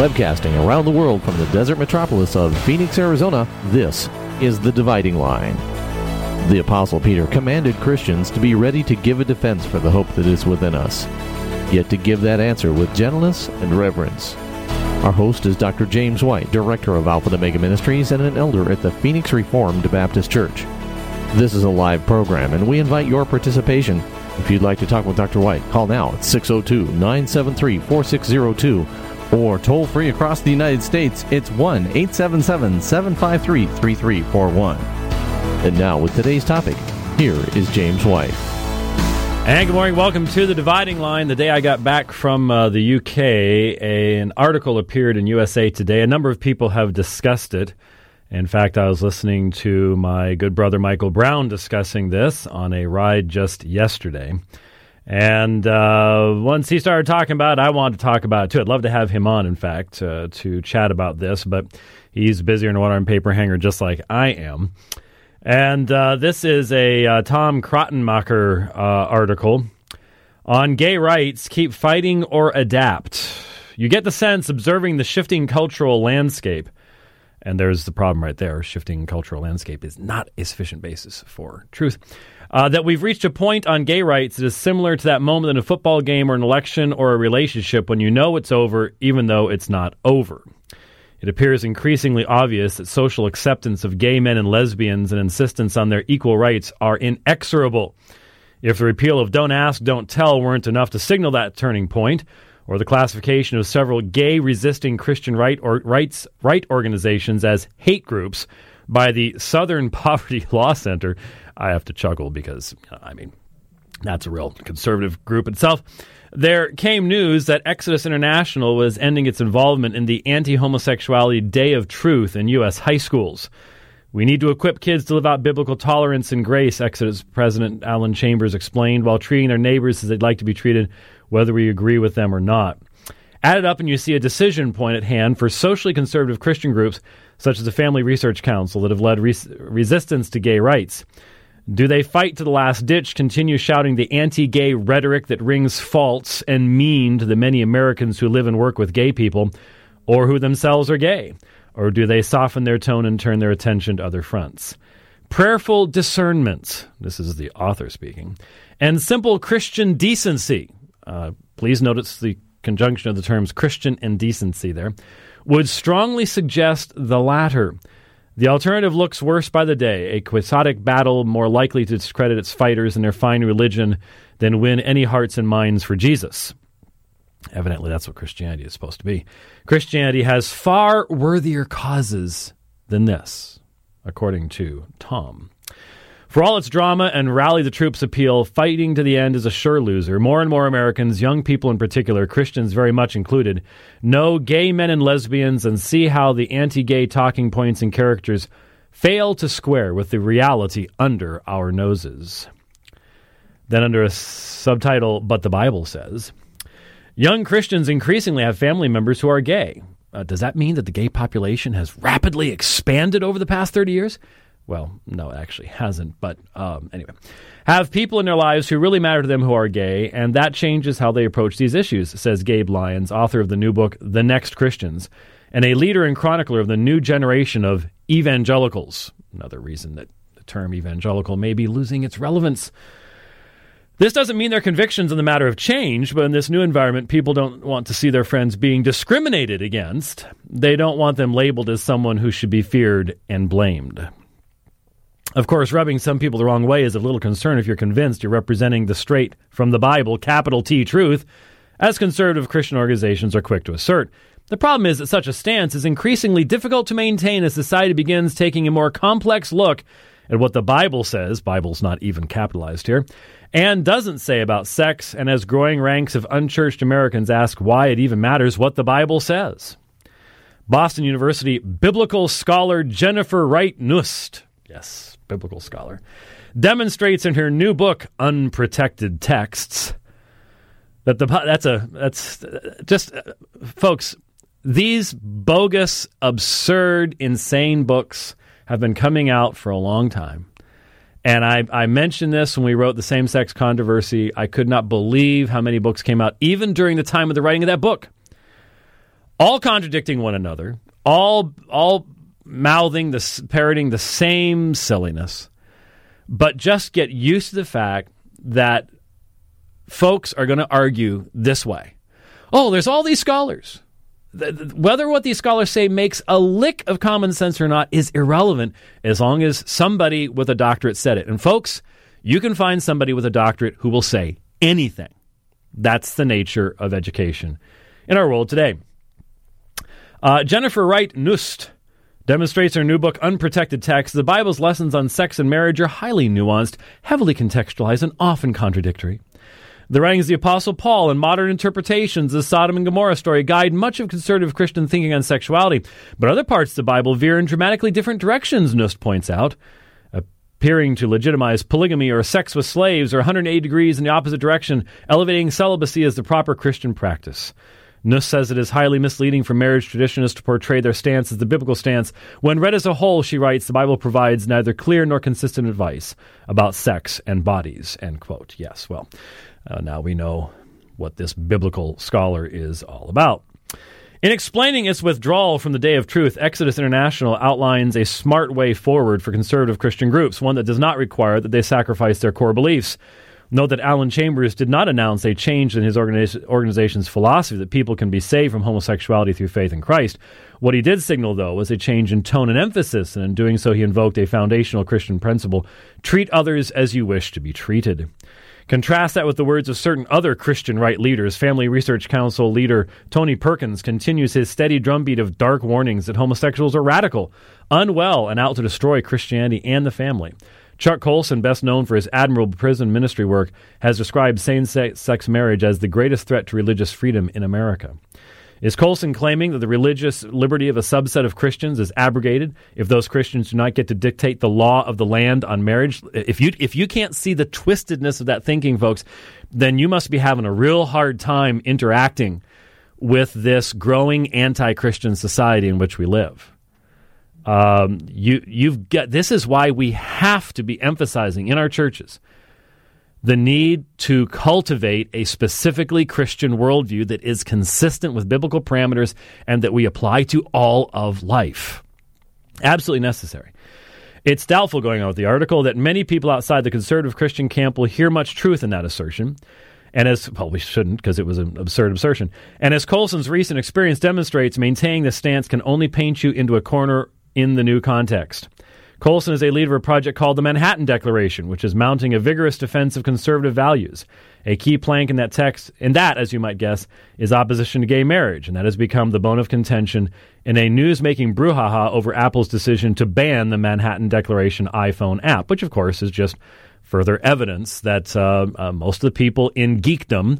Webcasting around the world from the desert metropolis of Phoenix, Arizona, this is The Dividing Line. The Apostle Peter commanded Christians to be ready to give a defense for the hope that is within us, yet to give that answer with gentleness and reverence. Our host is Dr. James White, Director of Alpha and Omega Ministries and an elder at the Phoenix Reformed Baptist Church. This is a live program, and we invite your participation. If you'd like to talk with Dr. White, call now at 602-973-4602, or toll free across the United States, it's 1-877-753-3341. And now, with today's topic, here is James White. And good morning. Welcome to The Dividing Line. The day I got back from the UK, an article appeared in USA Today. A number of people have discussed it. In fact, I was listening to my good brother Michael Brown discussing this on a ride just yesterday. And once he started talking about it, I wanted to talk about it too. I'd love to have him on, in fact, to chat about this, but he's busier than a water and paper hanger just like I am. And this is a Tom Krottenmacher article on gay rights, keep fighting or adapt. You get the sense, observing the shifting cultural landscape, and there's the problem right there, shifting cultural landscape is not a sufficient basis for truth, that we've reached a point on gay rights that is similar to that moment in a football game or an election or a relationship when you know it's over, even though it's not over. It appears increasingly obvious that social acceptance of gay men and lesbians and insistence on their equal rights are inexorable. If the repeal of Don't Ask, Don't Tell weren't enough to signal that turning point, or the classification of several gay-resisting Christian rights organizations as hate groups by the Southern Poverty Law Center, I have to chuckle because, that's a real conservative group itself. There came news that Exodus International was ending its involvement in the Anti-Homosexuality Day of Truth in U.S. high schools. We need to equip kids to live out biblical tolerance and grace, Exodus President Alan Chambers explained, while treating their neighbors as they'd like to be treated, whether we agree with them or not. Add it up and you see a decision point at hand for socially conservative Christian groups, such as the Family Research Council, that have led resistance to gay rights. Do they fight to the last ditch, continue shouting the anti-gay rhetoric that rings false and mean to the many Americans who live and work with gay people, or who themselves are gay? Or do they soften their tone and turn their attention to other fronts? Prayerful discernment, this is the author speaking, and simple Christian decency, please notice the conjunction of the terms Christian and decency there, would strongly suggest the latter. The alternative looks worse by the day, a quixotic battle more likely to discredit its fighters and their fine religion than win any hearts and minds for Jesus. Evidently, that's what Christianity is supposed to be. Christianity has far worthier causes than this, according to Tom. For all its drama and rally the troops appeal, fighting to the end is a sure loser. More and more Americans, young people in particular, Christians very much included, know gay men and lesbians and see how the anti-gay talking points and characters fail to square with the reality under our noses. Then under a subtitle, But the Bible Says, young Christians increasingly have family members who are gay. Does that mean that the gay population has rapidly expanded over the past 30 years? Well, no, it actually hasn't, but anyway. Have people in their lives who really matter to them who are gay, and that changes how they approach these issues, says Gabe Lyons, author of the new book, The Next Christians, and a leader and chronicler of the new generation of evangelicals. Another reason that the term evangelical may be losing its relevance. This doesn't mean their convictions in the matter have changed, but in this new environment, people don't want to see their friends being discriminated against. They don't want them labeled as someone who should be feared and blamed. Of course, rubbing some people the wrong way is of little concern if you're convinced you're representing the straight from the Bible, capital T truth, as conservative Christian organizations are quick to assert. The problem is that such a stance is increasingly difficult to maintain as society begins taking a more complex look at what the Bible says, Bible's not even capitalized here, and doesn't say about sex, and as growing ranks of unchurched Americans ask why it even matters what the Bible says. Boston University biblical scholar Jennifer Wright Nust, yes, biblical scholar, demonstrates in her new book, Unprotected Texts, that folks, these bogus, absurd, insane books have been coming out for a long time. And I mentioned this when we wrote The Same-Sex Controversy. I could not believe how many books came out, even during the time of the writing of that book. all contradicting one another, all mouthing, parroting the same silliness, but just get used to the fact that folks are going to argue this way. Oh, there's all these scholars. Whether what these scholars say makes a lick of common sense or not is irrelevant as long as somebody with a doctorate said it. And folks, you can find somebody with a doctorate who will say anything. That's the nature of education in our world today. Jennifer Wright Nust demonstrates her new book, Unprotected Text. The Bible's lessons on sex and marriage are highly nuanced, heavily contextualized, and often contradictory. The writings of the Apostle Paul and modern interpretations of the Sodom and Gomorrah story guide much of conservative Christian thinking on sexuality, but other parts of the Bible veer in dramatically different directions, Nust points out, appearing to legitimize polygamy or sex with slaves or 180 degrees in the opposite direction, elevating celibacy as the proper Christian practice. Nuss says it is highly misleading for marriage traditionists to portray their stance as the biblical stance. When read as a whole, she writes, the Bible provides neither clear nor consistent advice about sex and bodies, end quote. Yes, well, now we know what this biblical scholar is all about. In explaining its withdrawal from the Day of Truth, Exodus International outlines a smart way forward for conservative Christian groups, one that does not require that they sacrifice their core beliefs. Note that Alan Chambers did not announce a change in his organization's philosophy that people can be saved from homosexuality through faith in Christ. What he did signal, though, was a change in tone and emphasis, and in doing so he invoked a foundational Christian principle: treat others as you wish to be treated. Contrast that with the words of certain other Christian right leaders. Family Research Council leader Tony Perkins continues his steady drumbeat of dark warnings that homosexuals are radical, unwell, and out to destroy Christianity and the family. Chuck Colson, best known for his admirable prison ministry work, has described same-sex marriage as the greatest threat to religious freedom in America. Is Colson claiming that the religious liberty of a subset of Christians is abrogated if those Christians do not get to dictate the law of the land on marriage? If you can't see the twistedness of that thinking, folks, then you must be having a real hard time interacting with this growing anti-Christian society in which we live. This is why we have to be emphasizing in our churches the need to cultivate a specifically Christian worldview that is consistent with biblical parameters and that we apply to all of life. Absolutely necessary. It's doubtful, going on with the article, that many people outside the conservative Christian camp will hear much truth in that assertion. And we shouldn't, because it was an absurd assertion. And as Colson's recent experience demonstrates, maintaining this stance can only paint you into a corner in the new context. Colson is a leader of a project called the Manhattan Declaration, which is mounting a vigorous defense of conservative values. A key plank in that text, as you might guess, is opposition to gay marriage, and that has become the bone of contention in a news-making brouhaha over Apple's decision to ban the Manhattan Declaration iPhone app, which, of course, is just further evidence that most of the people in geekdom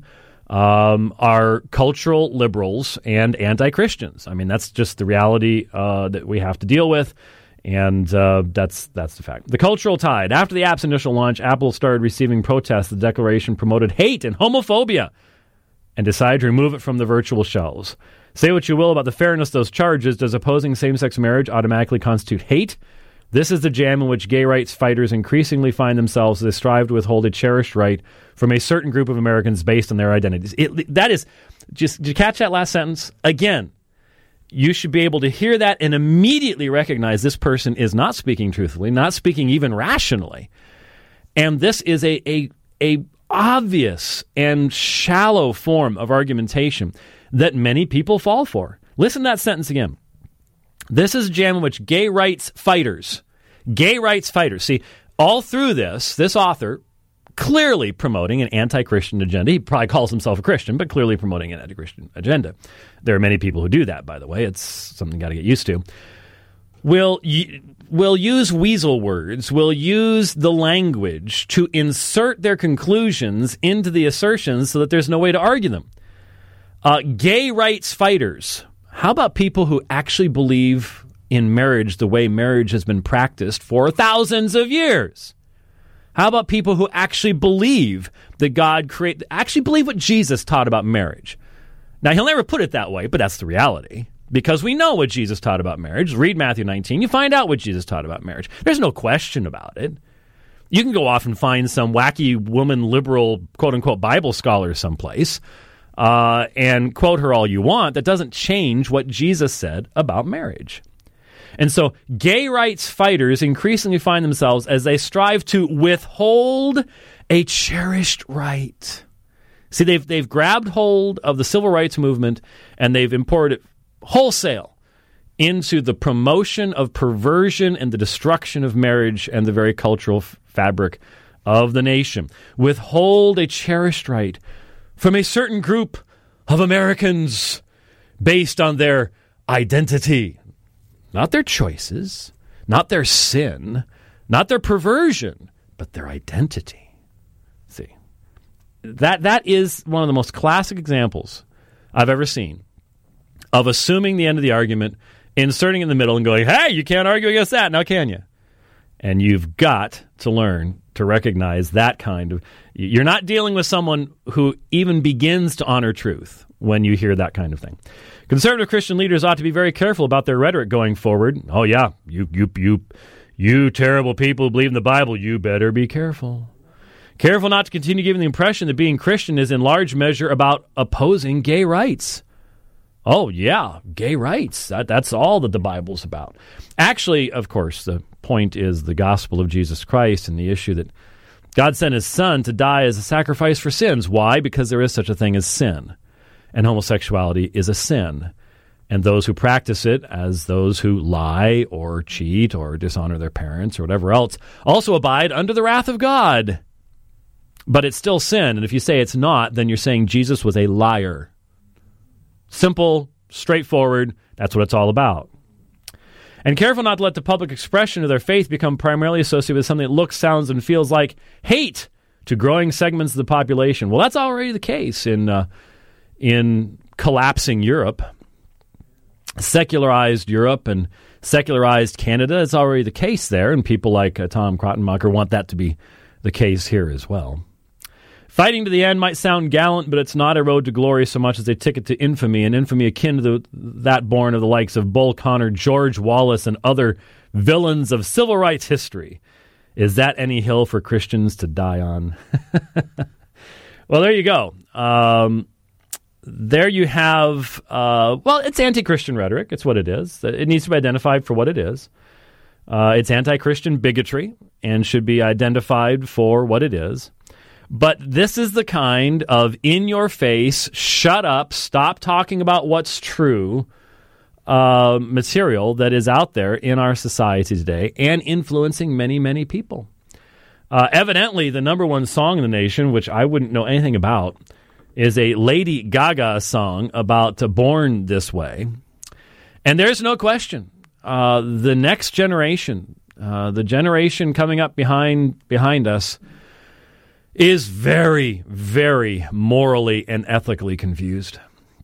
are cultural liberals and anti-Christians. I mean, that's just the reality that we have to deal with. And that's the fact. The cultural tide. After the app's initial launch, Apple started receiving protests. The declaration promoted hate and homophobia and decided to remove it from the virtual shelves. Say what you will about the fairness of those charges. Does opposing same-sex marriage automatically constitute hate? This is the jam in which gay rights fighters increasingly find themselves as they strive to withhold a cherished right from a certain group of Americans based on their identities. That is, did you catch that last sentence? Again, you should be able to hear that and immediately recognize this person is not speaking truthfully, not speaking even rationally. And this is a obvious and shallow form of argumentation that many people fall for. Listen to that sentence again. This is a jam in which gay rights fighters, see, all through this author clearly promoting an anti-Christian agenda. He probably calls himself a Christian, but clearly promoting an anti-Christian agenda. There are many people who do that, by the way. It's something you got to get used to. Will use weasel words, will use the language to insert their conclusions into the assertions so that there's no way to argue them. Gay rights fighters. How about people who actually believe in marriage the way marriage has been practiced for thousands of years? How about people who actually believe that God actually believe what Jesus taught about marriage? Now, he'll never put it that way, but that's the reality. Because we know what Jesus taught about marriage. Read Matthew 19, you find out what Jesus taught about marriage. There's no question about it. You can go off and find some wacky woman liberal, quote-unquote, Bible scholar someplace and quote her all you want. That doesn't change what Jesus said about marriage. And so gay rights fighters increasingly find themselves as they strive to withhold a cherished right. See, they've grabbed hold of the civil rights movement and they've imported it wholesale into the promotion of perversion and the destruction of marriage and the very cultural fabric of the nation. Withhold a cherished right from a certain group of Americans based on their identity. Not their choices, not their sin, not their perversion, but their identity. See, that is one of the most classic examples I've ever seen of assuming the end of the argument, inserting in the middle and going, hey, you can't argue against that, now can you? And you've got to learn to recognize that kind of... You're not dealing with someone who even begins to honor truth when you hear that kind of thing. Conservative Christian leaders ought to be very careful about their rhetoric going forward. Oh, yeah, you terrible people who believe in the Bible, you better be careful. Careful not to continue giving the impression that being Christian is in large measure about opposing gay rights. Oh, yeah, gay rights. That's all that the Bible's about. Actually, of course, the point is the gospel of Jesus Christ and the issue that God sent his son to die as a sacrifice for sins. Why? Because there is such a thing as sin. And homosexuality is a sin. And those who practice it, as those who lie or cheat or dishonor their parents or whatever else, also abide under the wrath of God. But it's still sin. And if you say it's not, then you're saying Jesus was a liar. Simple, straightforward, that's what it's all about. And careful not to let the public expression of their faith become primarily associated with something that looks, sounds, and feels like hate to growing segments of the population. Well, that's already the case in collapsing Europe. Secularized Europe and secularized Canada is already the case there, and people like Tom Krottenmacher want that to be the case here as well. Fighting to the end might sound gallant, but it's not a road to glory so much as a ticket to infamy, an infamy akin to that born of the likes of Bull Connor, George Wallace, and other villains of civil rights history. Is that any hill for Christians to die on? Well, there you go. There you have, it's anti-Christian rhetoric. It's what it is. It needs to be identified for what it is. It's anti-Christian bigotry and should be identified for what it is. But this is the kind of in-your-face, shut up, stop talking about what's true material that is out there in our society today and influencing many, many people. Evidently, the number one song in the nation, which I wouldn't know anything about, is a Lady Gaga song about Born This Way. And there's no question. The next generation, the generation coming up behind us, is very, very morally and ethically confused.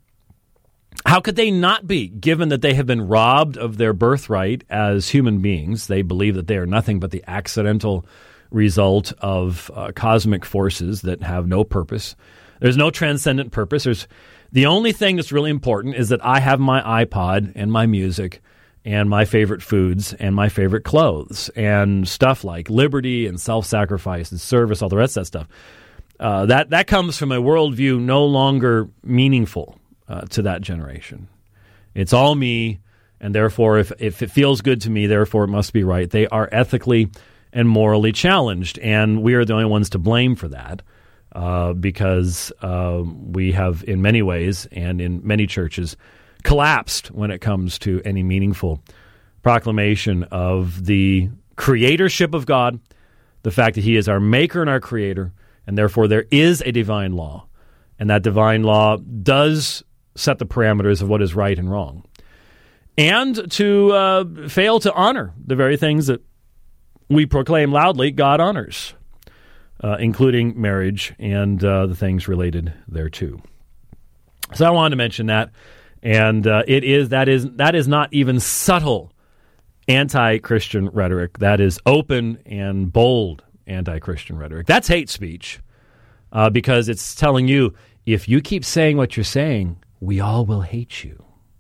How could they not be, given that they have been robbed of their birthright as human beings? They believe that they are nothing but the accidental result of cosmic forces that have no purpose. There's no transcendent purpose. The only thing that's really important is that I have my iPod and my music and my favorite foods and my favorite clothes and stuff like liberty and self-sacrifice and service, all the rest of that stuff. That comes from a worldview no longer meaningful to that generation. It's all me, and therefore if it feels good to me, therefore it must be right. They are ethically and morally challenged, and we are the only ones to blame for that because we have, in many ways and in many churches, collapsed when it comes to any meaningful proclamation of the creatorship of God, the fact that he is our maker and our creator, and therefore there is a divine law, and that divine law does set the parameters of what is right and wrong, and to fail to honor the very things that we proclaim loudly God honors, including marriage and the things related thereto. So I wanted to mention that. And that is not even subtle anti-Christian rhetoric. That is open and bold anti-Christian rhetoric. That's hate speech because it's telling you, if you keep saying what you're saying, we all will hate you.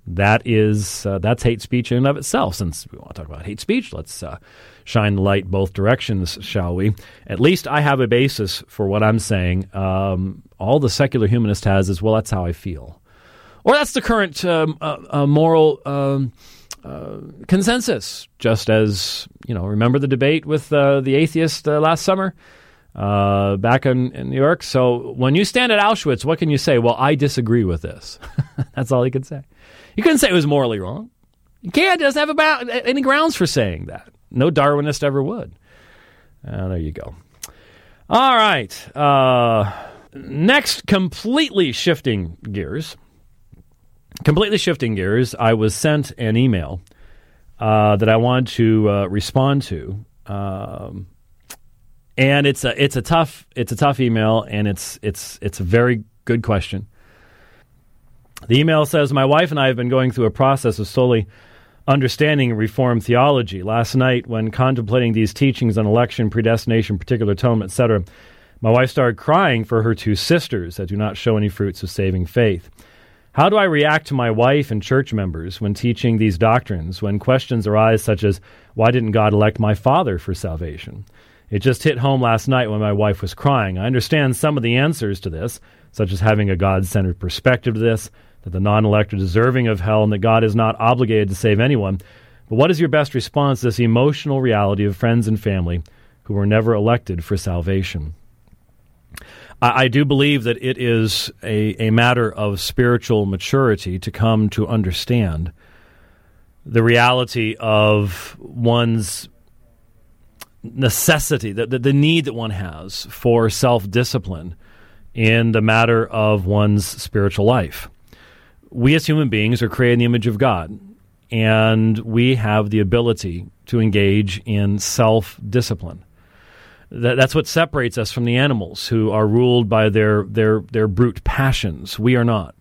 That's hate speech in and of itself. Since we want to talk about hate speech, let's shine the light both directions, shall we? At least I have a basis for what I'm saying. All the secular humanist has is, well, that's how I feel. Or that's the current moral consensus. Just as, remember the debate with the atheist last summer back in New York? So when you stand at Auschwitz, what can you say? Well, I disagree with this. That's all he could say. He couldn't say it was morally wrong. You can't. It doesn't have any grounds for saying that. No Darwinist ever would. There you go. All right. Next, completely shifting gears, I was sent an email that I wanted to respond to, and it's a tough email, and it's a very good question. The email says, "My wife and I have been going through a process of slowly understanding Reformed theology. Last night, when contemplating these teachings on election, predestination, particular atonement, etc., my wife started crying for her two sisters that do not show any fruits of saving faith. How do I react to my wife and church members when teaching these doctrines, when questions arise such as, why didn't God elect my father for salvation? It just hit home last night when my wife was crying. I understand some of the answers to this, such as having a God-centered perspective to this, that the non-elect are deserving of hell, and that God is not obligated to save anyone. But what is your best response to this emotional reality of friends and family who were never elected for salvation?" I do believe that it is a matter of spiritual maturity to come to understand the reality of one's necessity, the need that one has for self-discipline in the matter of one's spiritual life. We as human beings are created in the image of God, and we have the ability to engage in self-discipline. That's what separates us from the animals who are ruled by their brute passions. We are not.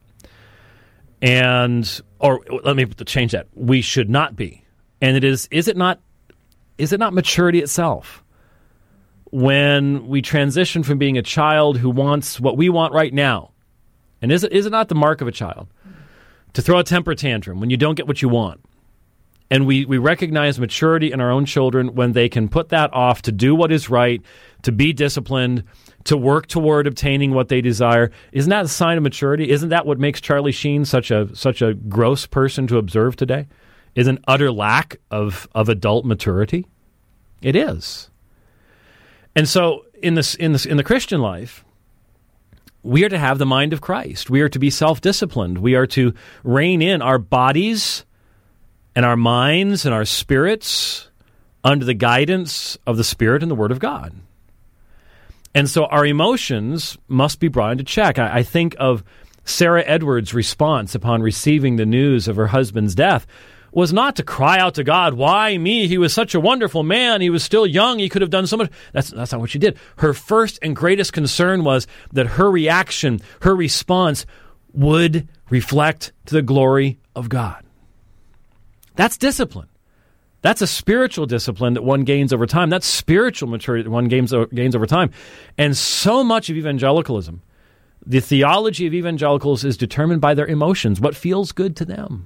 Or let me change that. We should not be. And is it not maturity itself? When we transition from being a child who wants what we want right now, and is it not the mark of a child to throw a temper tantrum when you don't get what you want? And we recognize maturity in our own children when they can put that off to do what is right, to be disciplined, to work toward obtaining what they desire. Isn't that a sign of maturity? Isn't that what makes Charlie Sheen such a gross person to observe today? Is an utter lack of adult maturity? It is. And so in the Christian life, we are to have the mind of Christ. We are to be self-disciplined. We are to rein in our bodies and our minds and our spirits under the guidance of the Spirit and the Word of God. And so our emotions must be brought into check. I think of Sarah Edwards' response upon receiving the news of her husband's death was not to cry out to God, why me? He was such a wonderful man. He was still young. He could have done so much. That's not what she did. Her first and greatest concern was that her reaction, her response would reflect to the glory of God. That's discipline. That's a spiritual discipline that one gains over time. That's spiritual maturity that one gains over time. And so much of evangelicalism, the theology of evangelicals is determined by their emotions, what feels good to them.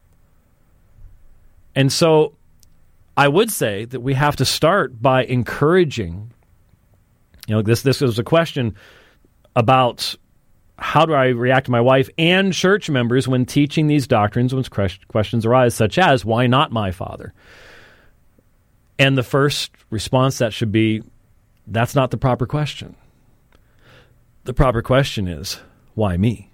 And so I would say that we have to start by encouraging, this was a question about how do I react to my wife and church members when teaching these doctrines when questions arise, such as, why not my father? And the first response that should be, that's not the proper question. The proper question is, why me?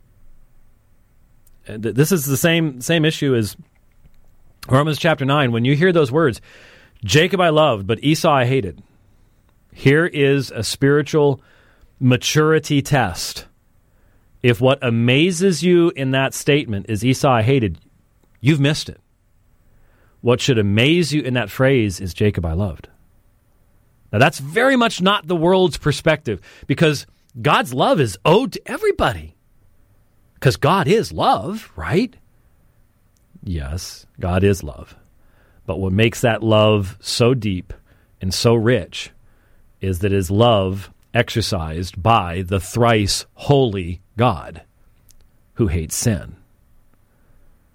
And this is the same issue as Romans chapter 9. When you hear those words, Jacob I loved, but Esau I hated. Here is a spiritual maturity test. If what amazes you in that statement is Esau I hated, you've missed it. What should amaze you in that phrase is Jacob I loved. Now that's very much not the world's perspective, because God's love is owed to everybody. Because God is love, right? Yes, God is love. But what makes that love so deep and so rich is that it is love exercised by the thrice holy God who hates sin.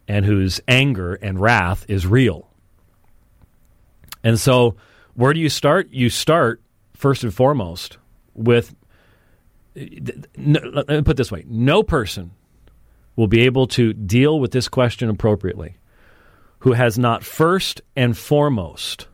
and whose anger and wrath is real. And so where do you start? You start, first and foremost, with, let me put it this way, no person will be able to deal with this question appropriately who has not first and foremost,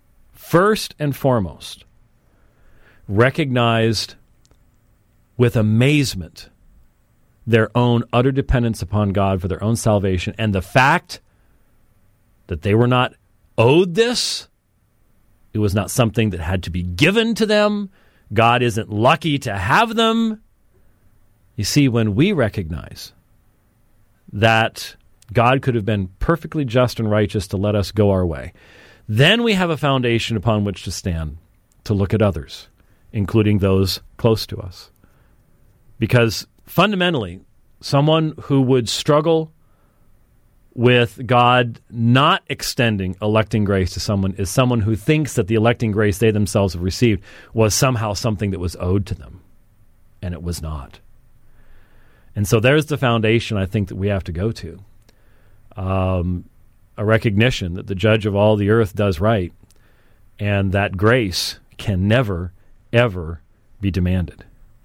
recognized with amazement their own utter dependence upon God for their own salvation, and the fact that they were not owed this. It was not something that had to be given to them. God isn't lucky to have them. You see, when we recognize that God could have been perfectly just and righteous to let us go our way, then we have a foundation upon which to stand, to look at others, including those close to us. Because fundamentally, someone who would struggle with God not extending electing grace to someone is someone who thinks that the electing grace they themselves have received was somehow something that was owed to them, and it was not. And so there's the foundation I think that we have to go to. A recognition that the judge of all the earth does right, and that grace can never, ever be demanded.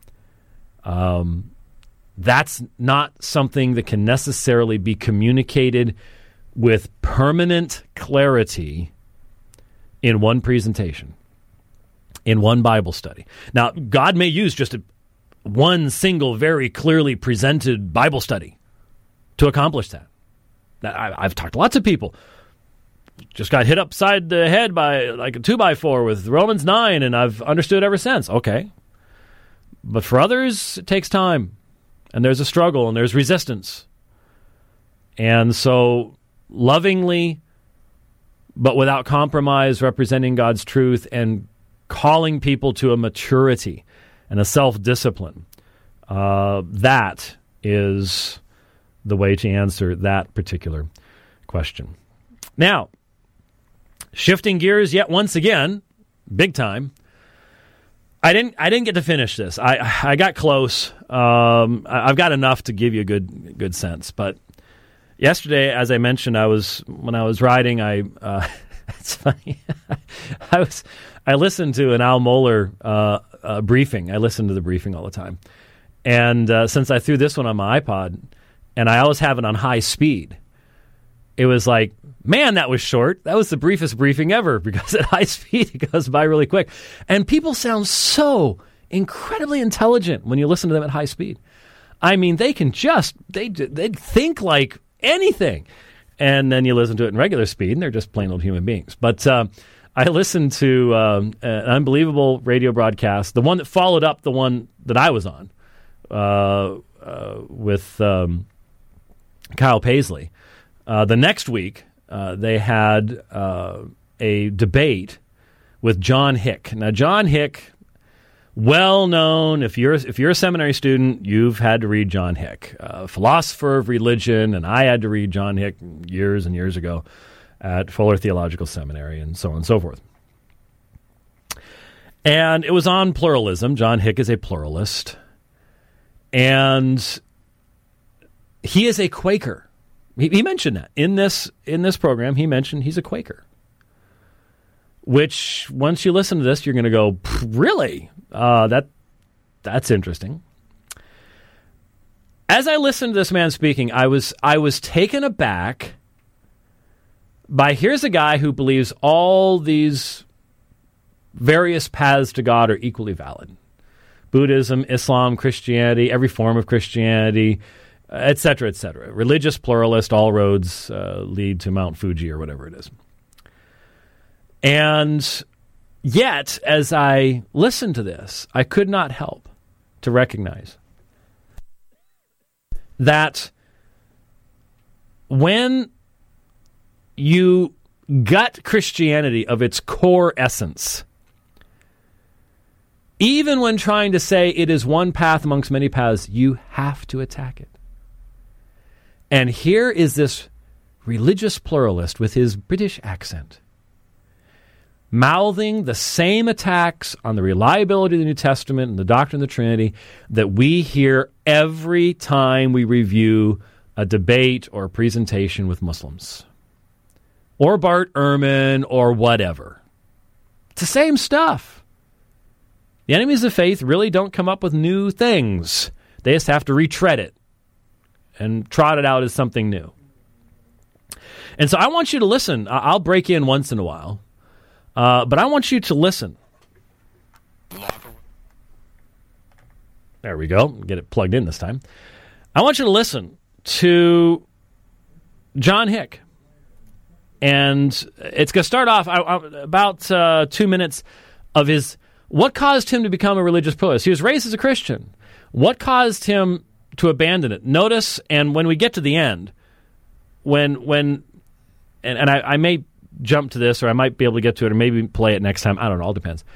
That's not something that can necessarily be communicated with permanent clarity in one presentation, in one Bible study. Now, God may use just one single, very clearly presented Bible study to accomplish that. Now, I've talked to lots of people. Just got hit upside the head by like a 2x4 with Romans 9, and I've understood ever since. Okay. But for others, it takes time. And there's a struggle, and there's resistance. And so lovingly, but without compromise, representing God's truth and calling people to a maturity and a self-discipline, that is the way to answer that particular question. Now, shifting gears yet once again, big time, I didn't get to finish this. I got close. I've got enough to give you a good sense. But yesterday, as I mentioned, when I was riding, it's funny. I listened to an Al Mohler briefing. I listen to the briefing all the time, and since I threw this one on my iPod, and I always have it on high speed, it was like, man, that was short. That was the briefest briefing ever, because at high speed it goes by really quick. And people sound so incredibly intelligent when you listen to them at high speed. I mean, they can they think like anything. And then you listen to it in regular speed, and they're just plain old human beings. But I listened to an unbelievable radio broadcast, the one that followed up the one that I was on with Kyle Paisley. The next week, they had a debate with John Hick. Now, John Hick, well known. If you're a seminary student, you've had to read John Hick, philosopher of religion, and I had to read John Hick years and years ago at Fuller Theological Seminary, and so on and so forth. And it was on pluralism. John Hick is a pluralist, and he is a Quaker. He mentioned that in this program. He mentioned he's a Quaker, which once you listen to this, you're going to go, really? That's interesting. As I listened to this man speaking, I was taken aback by, here's a guy who believes all these various paths to God are equally valid. Buddhism, Islam, Christianity, every form of Christianity, et cetera, et cetera. Religious pluralist, all roads lead to Mount Fuji or whatever it is. And yet, as I listened to this, I could not help to recognize that when you gut Christianity of its core essence, even when trying to say it is one path amongst many paths, you have to attack it. And here is this religious pluralist with his British accent, mouthing the same attacks on the reliability of the New Testament and the doctrine of the Trinity that we hear every time we review a debate or a presentation with Muslims or Bart Ehrman or whatever. It's the same stuff. The enemies of faith really don't come up with new things. They just have to retread it and trot it out as something new. And so I want you to listen. I'll break in once in a while, but I want you to listen. There we go. Get it plugged in this time. I want you to listen to John Hick. And it's going to start off about 2 minutes of his, what caused him to become a religious pluralist. He was raised as a Christian. What caused him to abandon it? Notice, and when we get to the end, I may jump to this, or I might be able to get to it, or maybe play it next time. I don't know. All depends.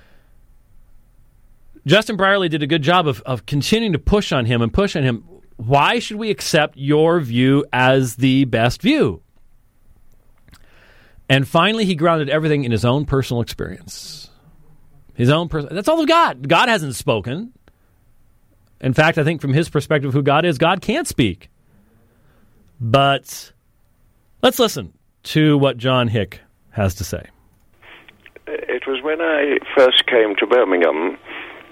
Justin Brierley did a good job of continuing to push on him. Why should we accept your view as the best view? And finally, he grounded everything in his own personal experience. That's all of God. God hasn't spoken. In fact, I think from his perspective, who God is, God can't speak. But let's listen to what John Hick has to say. It was when I first came to Birmingham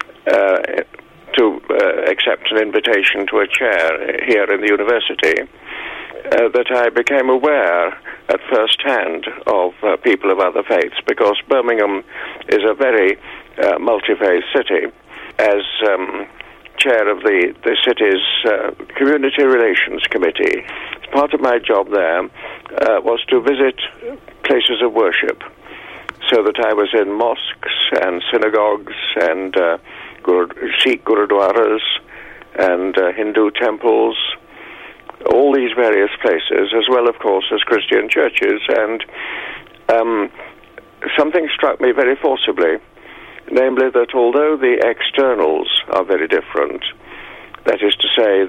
to accept an invitation to a chair here in the university that I became aware at first hand of people of other faiths, because Birmingham is a very multi-faith city. As chair of the city's Community Relations Committee, part of my job there was to visit places of worship, so that I was in mosques and synagogues and Sikh gurudwaras and Hindu temples, all these various places, as well, of course, as Christian churches. And something struck me very forcibly, namely that although the externals are very different, that is to say,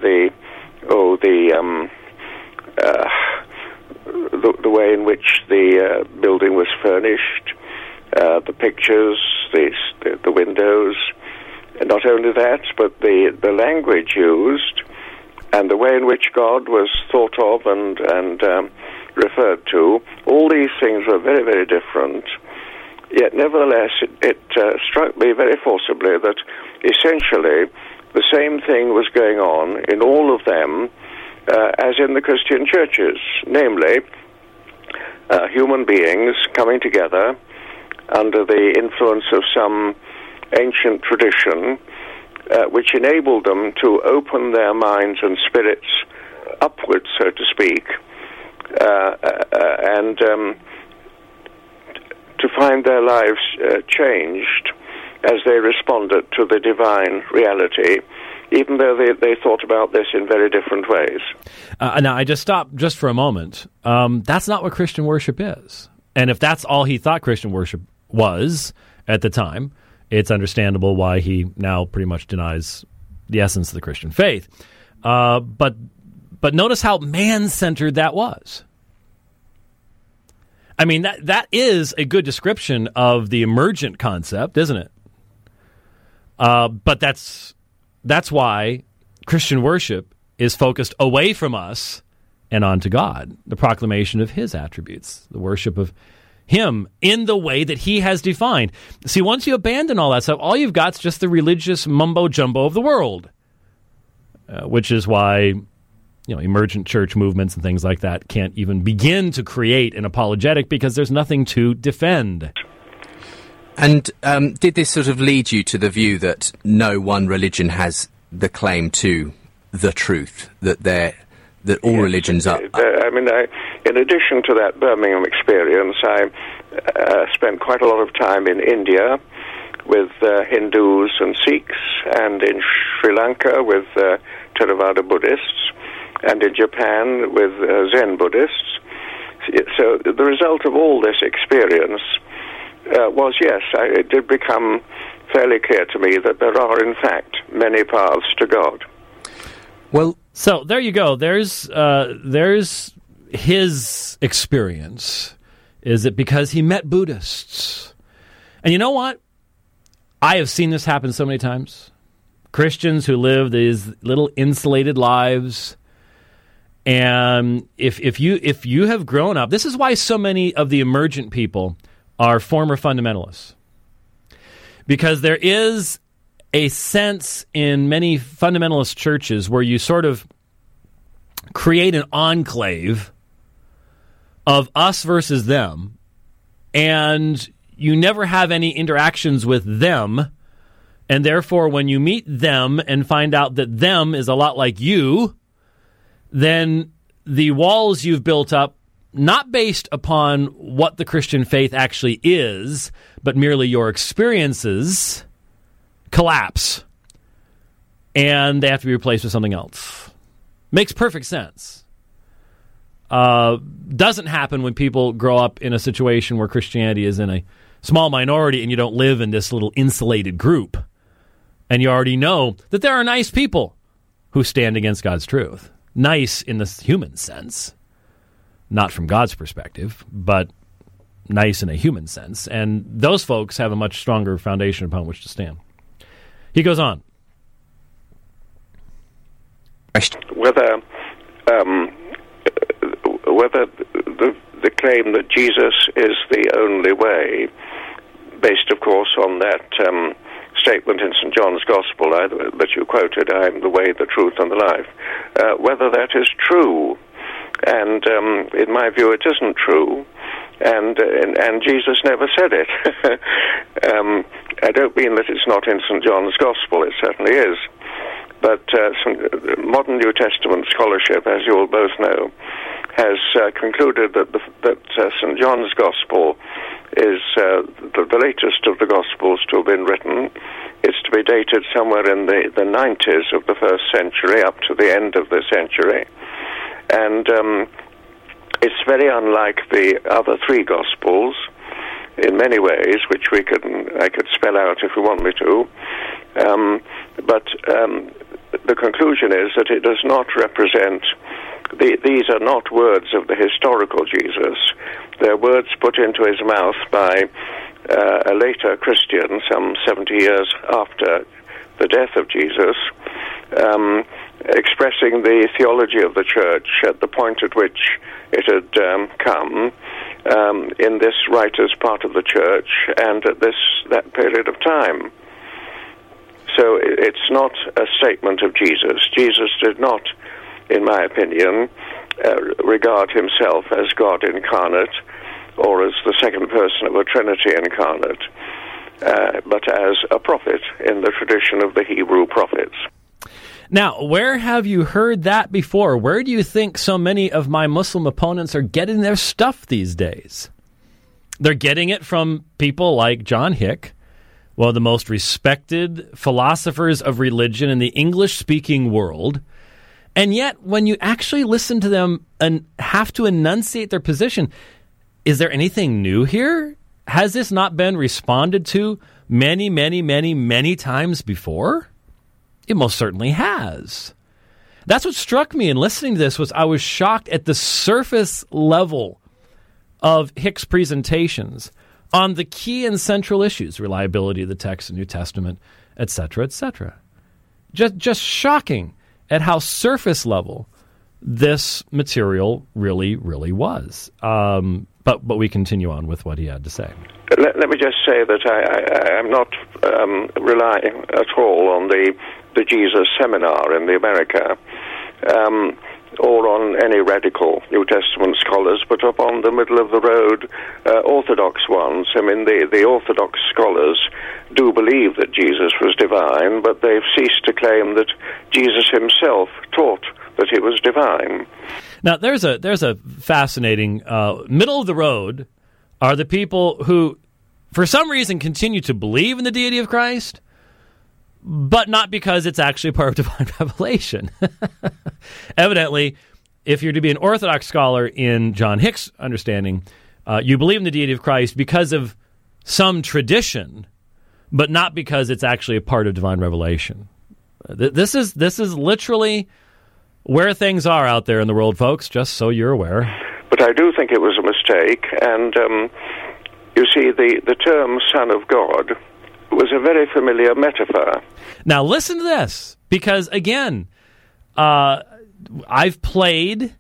the way in which the building was furnished, the pictures, the windows, and not only that, but the language used, and the way in which God was thought of and referred to, all these things were very, very different. Yet, nevertheless, it struck me very forcibly that essentially the same thing was going on in all of them as in the Christian churches, namely human beings coming together under the influence of some ancient tradition which enabled them to open their minds and spirits upwards, so to speak, and to find their lives changed as they responded to the divine reality, even though they thought about this in very different ways. Now, I just stopped just for a moment. That's not what Christian worship is. And if that's all he thought Christian worship was at the time, it's understandable why he now pretty much denies the essence of the Christian faith. But notice how man-centered that was. I mean, that is a good description of the emergent concept, isn't it? But that's why Christian worship is focused away from us and onto God, the proclamation of his attributes, the worship of him in the way that he has defined. See, once you abandon all that stuff, all you've got is just the religious mumbo-jumbo of the world, which is why emergent church movements and things like that can't even begin to create an apologetic, because there's nothing to defend. And did this sort of lead you to the view that no one religion has the claim to the truth, that all religions are... in addition to that Birmingham experience, I spent quite a lot of time in India with Hindus and Sikhs, and in Sri Lanka with Theravada Buddhists, and in Japan with Zen Buddhists. So the result of all this experience was, yes, it did become fairly clear to me that there are, in fact, many paths to God. Well, so there you go. There's his experience. Is it because he met Buddhists? And you know what? I have seen this happen so many times. Christians who live these little insulated lives, And if you have grown up, this is why so many of the emergent people are former fundamentalists. Because there is a sense in many fundamentalist churches where you sort of create an enclave of us versus them, and you never have any interactions with them, and therefore when you meet them and find out that them is a lot like you, then the walls you've built up, not based upon what the Christian faith actually is, but merely your experiences, collapse. And they have to be replaced with something else. Makes perfect sense. Doesn't happen when people grow up in a situation where Christianity is in a small minority and you don't live in this little insulated group. And you already know that there are nice people who stand against God's truth. Nice in the human sense. Not from God's perspective, but nice in a human sense. And those folks have a much stronger foundation upon which to stand. He goes on. Whether the claim that Jesus is the only way, based, of course, on that statement in St. John's Gospel that you quoted, I am the way, the truth, and the life, whether that is true. And in my view, it isn't true, and Jesus never said it. I don't mean that it's not in St. John's Gospel; it certainly is. But some modern New Testament scholarship, as you all both know, has concluded that St. John's Gospel is the latest of the Gospels to have been written. It's to be dated somewhere in the 90s of the first century, up to the end of the century. And it's very unlike the other three Gospels in many ways, which I could spell out if you want me to. But the conclusion is that it does not represent, these are not words of the historical Jesus. They're words put into his mouth by a later Christian, some 70 years after the death of Jesus, expressing the theology of the church at the point at which it had come in this writer's part of the church and at that period of time. So it's not a statement of Jesus. Jesus did not, in my opinion, regard himself as God incarnate or as the second person of a Trinity incarnate, but as a prophet in the tradition of the Hebrew prophets. Now, where have you heard that before? Where do you think so many of my Muslim opponents are getting their stuff these days? They're getting it from people like John Hick, one of the most respected philosophers of religion in the English-speaking world. And yet, when you actually listen to them and have to enunciate their position, is there anything new here? Has this not been responded to many, many, many, many times before? It most certainly has. That's what struck me in listening to this was I was shocked at the surface level of Hick's presentations on the key and central issues, reliability of the text, the New Testament, etc., etc. Just shocking at how surface level this material really, really was. But we continue on with what he had to say. Let me just say that I am not relying at all on the Jesus Seminar in America, or on any radical New Testament scholars, but upon the middle-of-the-road Orthodox ones. I mean, the Orthodox scholars do believe that Jesus was divine, but they've ceased to claim that Jesus himself taught that he was divine. Now, there's a fascinating middle of the road are the people who, for some reason, continue to believe in the deity of Christ, but not because it's actually part of divine revelation. Evidently, if you're to be an Orthodox scholar in John Hick's understanding, you believe in the deity of Christ because of some tradition, but not because it's actually a part of divine revelation. This is literally where things are out there in the world, folks, just so you're aware. But I do think it was a mistake, and you see, the term Son of God was a very familiar metaphor. Now listen to this, because again, I've played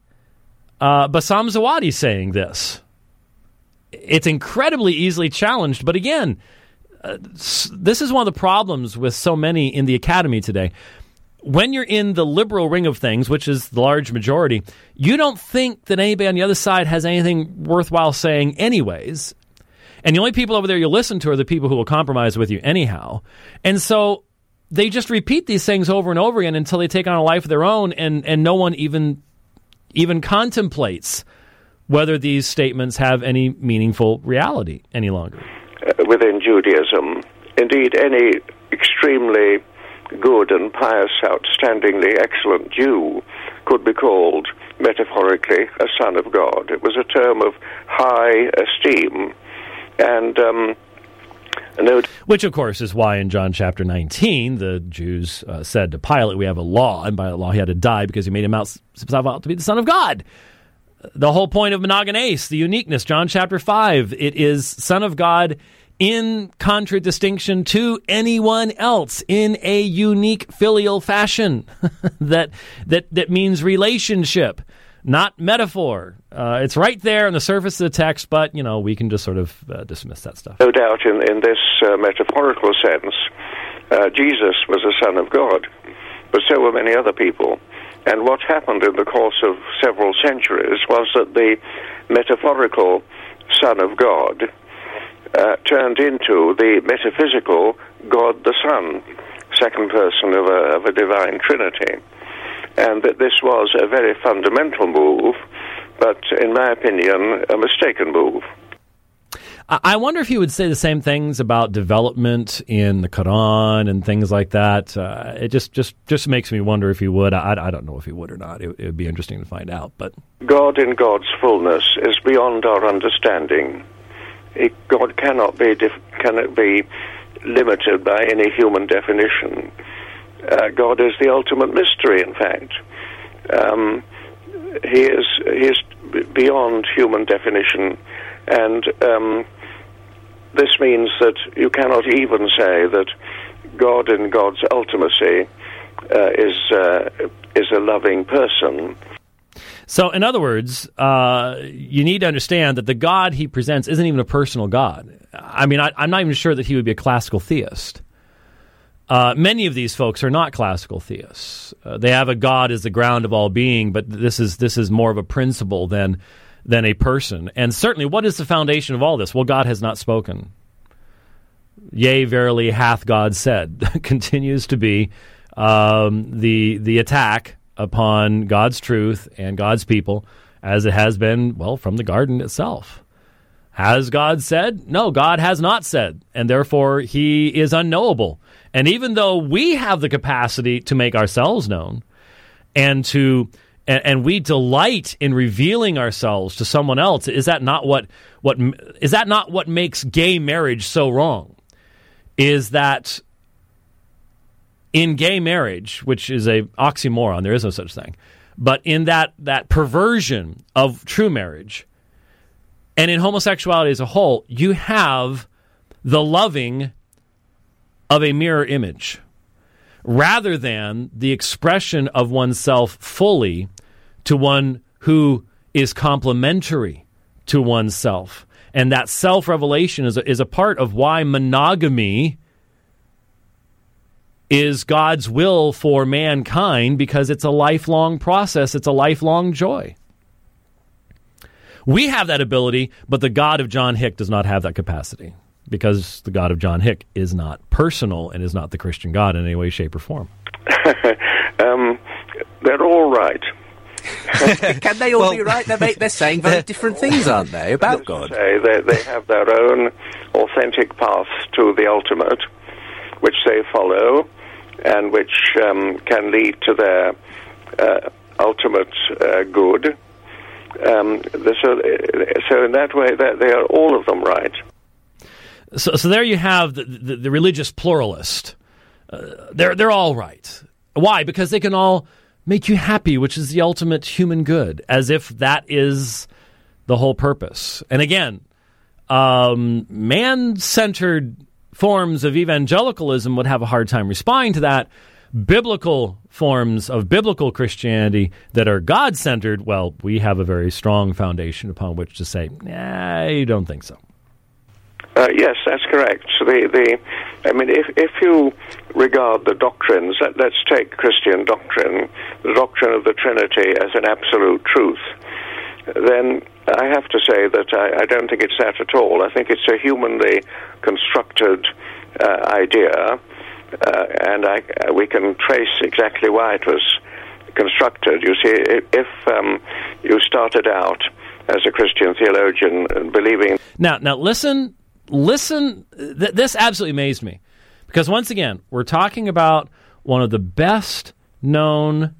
Bassam Zawadi saying this. It's incredibly easily challenged, but again, this is one of the problems with so many in the academy today. When you're in the liberal ring of things, which is the large majority, you don't think that anybody on the other side has anything worthwhile saying anyways. And the only people over there you listen to are the people who will compromise with you anyhow. And so they just repeat these things over and over again until they take on a life of their own, and no one even contemplates whether these statements have any meaningful reality any longer. Within Judaism, indeed, any extremely good and pious, outstandingly excellent Jew could be called, metaphorically, a son of God. It was a term of high esteem. And which, of course, is why in John chapter 19, the Jews said to Pilate, we have a law, and by the law he had to die because he made himself out to be the Son of God. The whole point of monogenes, the uniqueness, John chapter 5, it is Son of God in contradistinction to anyone else in a unique filial fashion that means relationship, not metaphor. It's right there on the surface of the text, but, we can just sort of dismiss that stuff. No doubt in this metaphorical sense, Jesus was a son of God, but so were many other people. And what happened in the course of several centuries was that the metaphorical Son of God turned into the metaphysical God the Son, second person of a divine Trinity. And that this was a very fundamental move, but in my opinion, a mistaken move. I wonder if he would say the same things about development in the Quran and things like that. It just makes me wonder if he would. I don't know if he would or not. It would be interesting to find out. But God in God's fullness is beyond our understanding. God cannot be limited by any human definition. God is the ultimate mystery, in fact. He is beyond human definition, and this means that you cannot even say that God in God's ultimacy is a loving person. So, in other words, you need to understand that the God he presents isn't even a personal God. I mean, I'm not even sure that he would be a classical theist. Many of these folks are not classical theists. They have a God as the ground of all being, but this is more of a principle than a person. And certainly, what is the foundation of all this? Well, God has not spoken. Yea, verily hath God said. Continues to be the attack upon God's truth and God's people, as it has been, from the garden itself. Has God said? No, God has not said, and therefore he is unknowable. And even though we have the capacity to make ourselves known, and we delight in revealing ourselves to someone else, is that not what makes gay marriage so wrong? Is that in gay marriage, which is a oxymoron, there is no such thing, but in that perversion of true marriage, and in homosexuality as a whole, you have the loving of a mirror image, rather than the expression of oneself fully to one who is complementary to oneself. And that self-revelation is a part of why monogamy is God's will for mankind, because it's a lifelong process. It's a lifelong joy. We have that ability, but the God of John Hick does not have that capacity, because the God of John Hick is not personal and is not the Christian God in any way, shape, or form. They're all right. Can they all be right? They're saying very different things, aren't they, about God? They have their own authentic path to the ultimate, which they follow, and which can lead to their ultimate good. So in that way, they are all of them right. So there you have the religious pluralist. They're all right. Why? Because they can all make you happy, which is the ultimate human good, as if that is the whole purpose. And again, man-centered forms of evangelicalism would have a hard time responding to that, biblical forms of biblical Christianity that are God-centered, well, we have a very strong foundation upon which to say, I don't think so. Yes, that's correct. So if you regard the doctrines, let's take Christian doctrine, the doctrine of the Trinity as an absolute truth, then I have to say that I don't think it's that at all. I think it's a humanly constructed idea, and we can trace exactly why it was constructed. You see, if you started out as a Christian theologian believing... Now listen, this absolutely amazed me. Because once again, we're talking about one of the best-known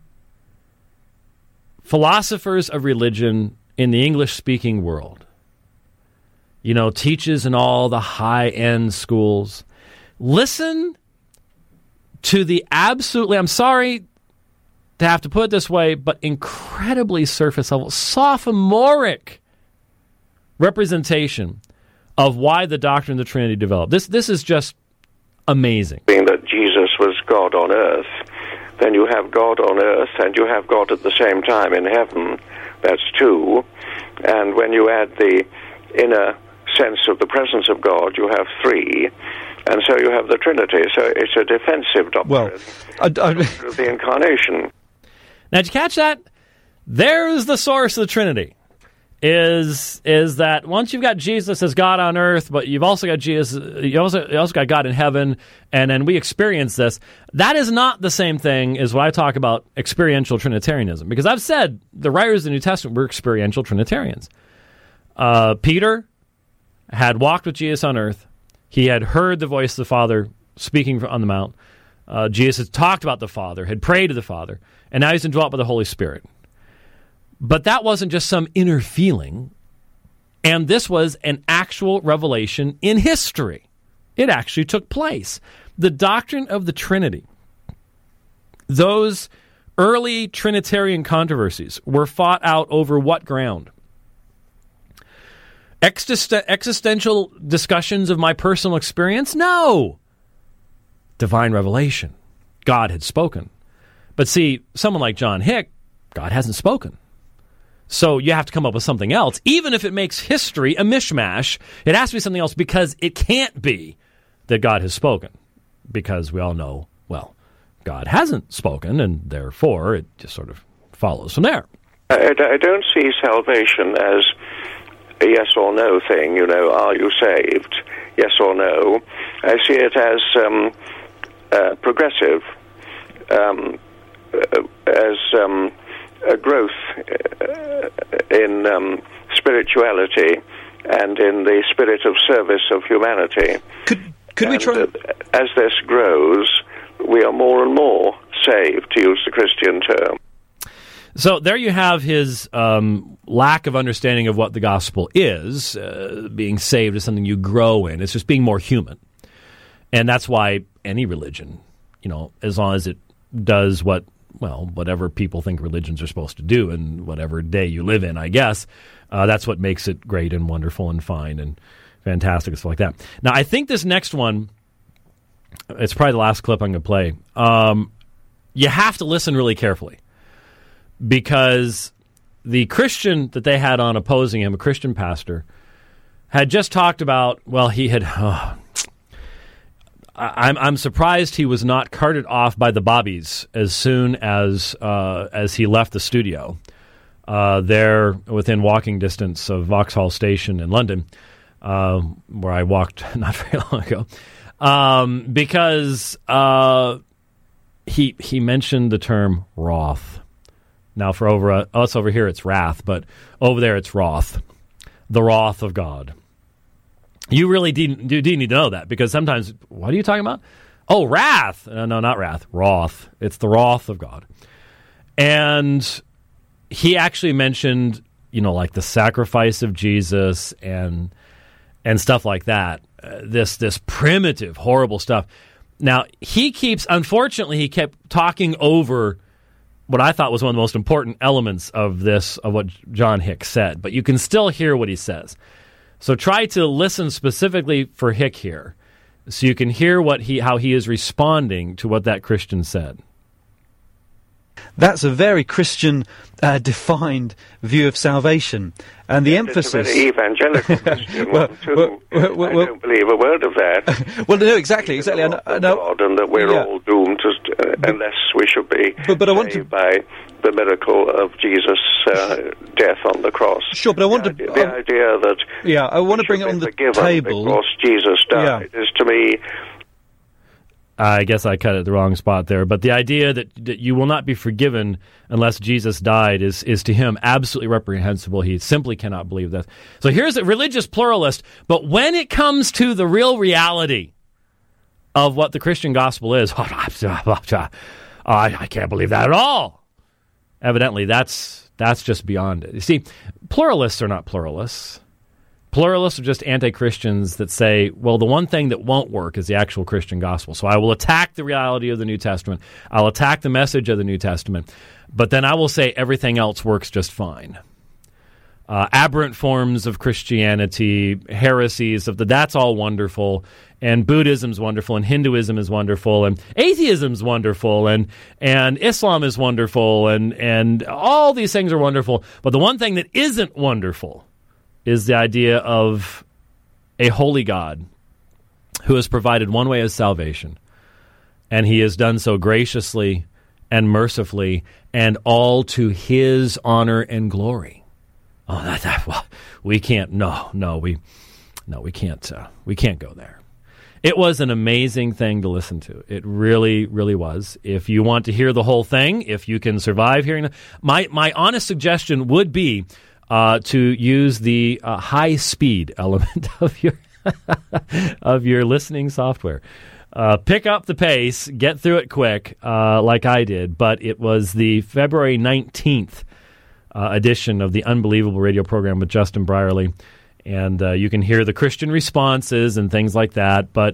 philosophers of religion in the English-speaking world. You know, teaches in all the high-end schools. Listen to the absolutely, I'm sorry to have to put it this way, but incredibly surface-level, sophomoric representation of why the doctrine of the Trinity developed. This is just amazing. Being that Jesus was God on earth, then you have God on earth and you have God at the same time in heaven. That's two. And when you add the inner sense of the presence of God, you have three. And so you have the Trinity. So it's a defensive doctrine of the incarnation. Now, did you catch that? There's the source of the Trinity. Is that once you've got Jesus as God on earth, but you've also got Jesus, you also got God in heaven, and then we experience this. That is not the same thing as what I talk about experiential Trinitarianism, because I've said the writers of the New Testament were experiential Trinitarians. Peter had walked with Jesus on earth. He had heard the voice of the Father speaking on the Mount. Jesus had talked about the Father, had prayed to the Father, and now he's indwelt by the Holy Spirit. But that wasn't just some inner feeling, and this was an actual revelation in history. It actually took place. The doctrine of the Trinity, those early Trinitarian controversies were fought out over what ground? Existential discussions of my personal experience? No. Divine revelation. God had spoken. But see, someone like John Hick, God hasn't spoken. So you have to come up with something else. Even if it makes history a mishmash, it has to be something else because it can't be that God has spoken. Because we all know, well, God hasn't spoken, and therefore it just sort of follows from there. I don't see salvation as a yes or no thing, are you saved? Yes or no. I see it as progressive, as a growth in spirituality and in the spirit of service of humanity. Could we try? As this grows, we are more and more saved, to use the Christian term. So there you have his lack of understanding of what the gospel is. Being saved is something you grow in. It's just being more human. And that's why any religion, as long as it does whatever people think religions are supposed to do in whatever day you live in, I guess, that's what makes it great and wonderful and fine and fantastic and stuff like that. Now, I think this next one, it's probably the last clip I'm going to play. You have to listen really carefully because the Christian that they had on opposing him, a Christian pastor, had just talked about, he had... I'm surprised he was not carted off by the bobbies as soon as he left the studio there within walking distance of Vauxhall Station in London, where I walked not very long ago, because he mentioned the term wrath. Now, for us over here, it's wrath, but over there, it's wrath, the wrath of God. You really do need to know that, because sometimes, what are you talking about? Oh, wrath. No, not wrath. Wrath. It's the wrath of God. And he actually mentioned, like the sacrifice of Jesus and stuff like that. This primitive, horrible stuff. Now, unfortunately, he kept talking over what I thought was one of the most important elements of what John Hicks said. But you can still hear what he says. So try to listen specifically for Hick here. so you can hear how he is responding to what that Christian said. That's a very Christian defined view of salvation, and the emphasis. It's a very evangelical Christian one too. I don't believe a word of that. Well, no, exactly. I know. God, and that we're all doomed unless we should be saved by the miracle of Jesus' death on the cross. Sure, but I want the idea that I want to bring it on the table because Jesus died is to me. I guess I cut it the wrong spot there, but the idea that you will not be forgiven unless Jesus died is to him absolutely reprehensible. He simply cannot believe that. So here's a religious pluralist, but when it comes to the real reality of what the Christian gospel is, I can't believe that at all. Evidently, that's just beyond it. You see, pluralists are not pluralists. Pluralists are just anti-Christians that say, well, the one thing that won't work is the actual Christian gospel. So I will attack the reality of the New Testament. I'll attack the message of the New Testament. But then I will say everything else works just fine. Aberrant forms of Christianity, heresies, that's all wonderful. And Buddhism's wonderful, and Hinduism is wonderful, and atheism's wonderful, and Islam is wonderful, and all these things are wonderful. But the one thing that isn't wonderful is the idea of a holy God who has provided one way of salvation, and he has done so graciously and mercifully, and all to his honor and glory. Oh, we can't. We can't go there. It was an amazing thing to listen to. It really, really was. If you want to hear the whole thing, if you can survive hearing it, my honest suggestion would be to use the high speed element of your listening software. Pick up the pace, get through it quick, like I did. But it was the February 19th edition of the Unbelievable radio program with Justin Brierley, and you can hear the Christian responses and things like that. But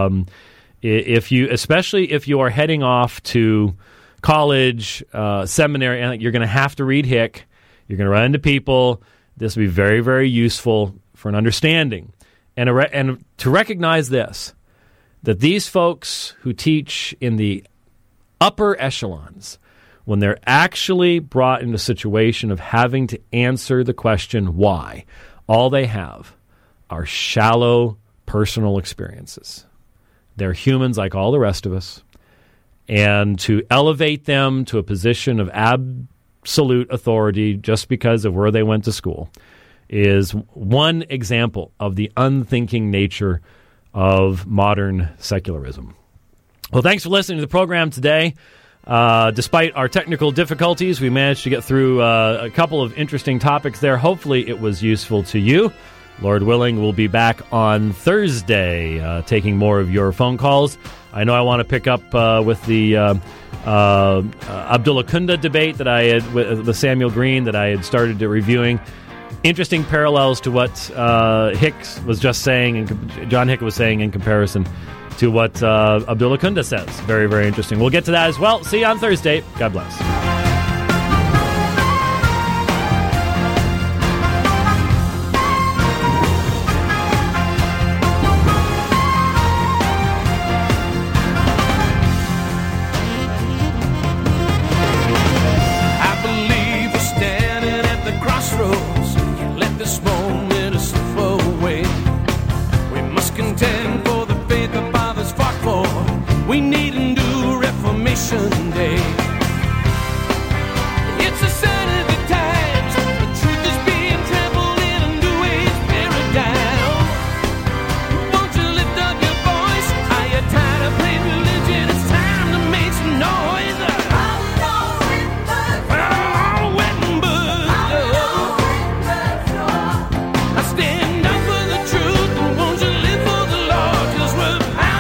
especially if you are heading off to college, seminary, you're going to have to read Hick. You're going to run into people. This will be very, very useful for an understanding. And to recognize this, that these folks who teach in the upper echelons, when they're actually brought in a situation of having to answer the question why, all they have are shallow personal experiences. They're humans like all the rest of us. And to elevate them to a position of absolute authority just because of where they went to school is one example of the unthinking nature of modern secularism. Well, thanks for listening to the program today. Despite our technical difficulties, we managed to get through a couple of interesting topics there. Hopefully it was useful to you. Lord willing, we'll be back on Thursday taking more of your phone calls. I know I want to pick up with the Abdullah Kunda debate that I had with Samuel Green that I had started reviewing. Interesting parallels to what Hicks was just saying, and John Hick was saying in comparison to what Abdullah Kunda says. Very, very interesting. We'll get to that as well. See you on Thursday. God bless. We need a new Reformation Day. It's a sign of the times. The truth is being trampled in a new age paradigm. Won't you lift up your voice? Are you tired of playing religion? It's time to make some noise. Stand up for the truth, and won't you live for the Lord? 'Cause we're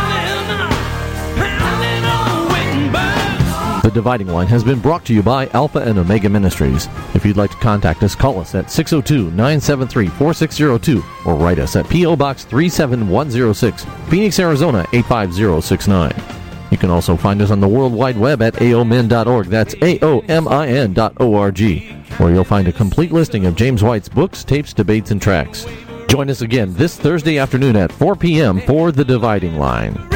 The Dividing Line has been brought to you by Alpha and Omega Ministries. If you'd like to contact us, call us at 602-973-4602 or write us at P.O. Box 37106, Phoenix, Arizona 85069. You can also find us on the World Wide Web at aomin.org. That's aomin.org, where you'll find a complete listing of James White's books, tapes, debates, and tracts. Join us again this Thursday afternoon at 4 p.m. for The Dividing Line.